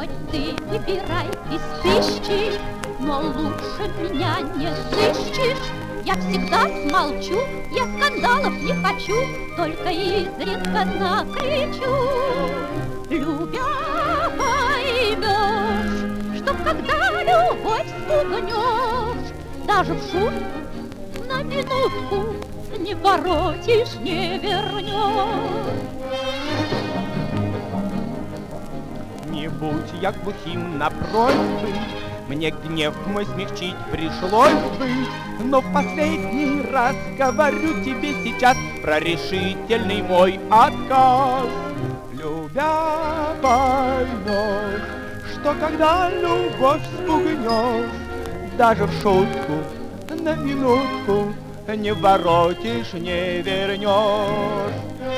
Хоть ты выбирай из тысячи, но лучше меня не сыщешь. Я всегда смолчу, я скандалов не хочу, только изредка накричу. Любя поймешь, что когда любовь спугнешь, даже в шутку на минутку не воротишь, не вернешь. Не будь я глухим на просьбы, мне гнев мой смягчить пришлось бы. Но в последний раз говорю тебе сейчас про решительный мой отказ. Любя поймешь, что когда любовь спугнешь, даже в шутку на минутку не воротишь, не вернешь.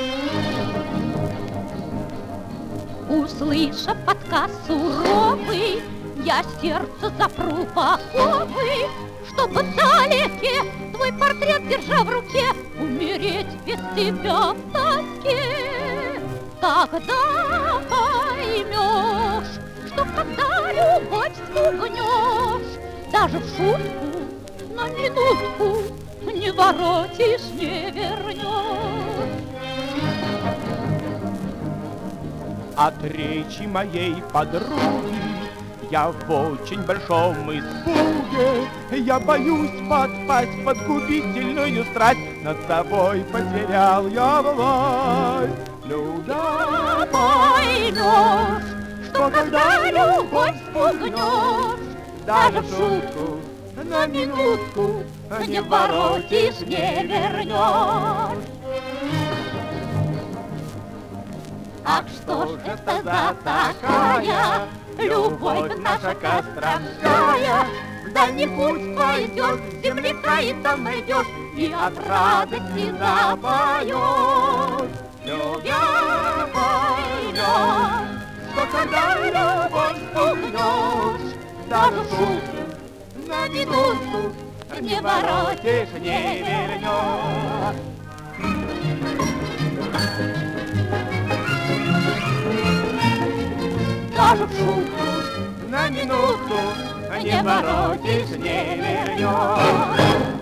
Услышав отказ суровый, я сердце запру в оковы, чтобы вдалеке твой портрет, держа в руке, умереть без тебя в тоске. Тогда поймешь, что когда любовь спугнешь, даже в шутку на минутку не воротишь, не вернешь. От речи моей подруги я в очень большом испуге. Я боюсь подпасть под губительную страсть, над собой потерял я власть. Любя Поймешь, что когда любовь спугнешь, даже в шутку на минутку не воротишь, не вернешь. Ах, что ж это за такая любовь наша костромская? В дальний путь пойдешь, земляка и там найдешь, и от радости запоешь. Любя поймешь, что когда любовь спугнешь, даже в шутку на минутку не воротишь, не вернешь. Даже в шутку на минутку не воротишь, не вернешь.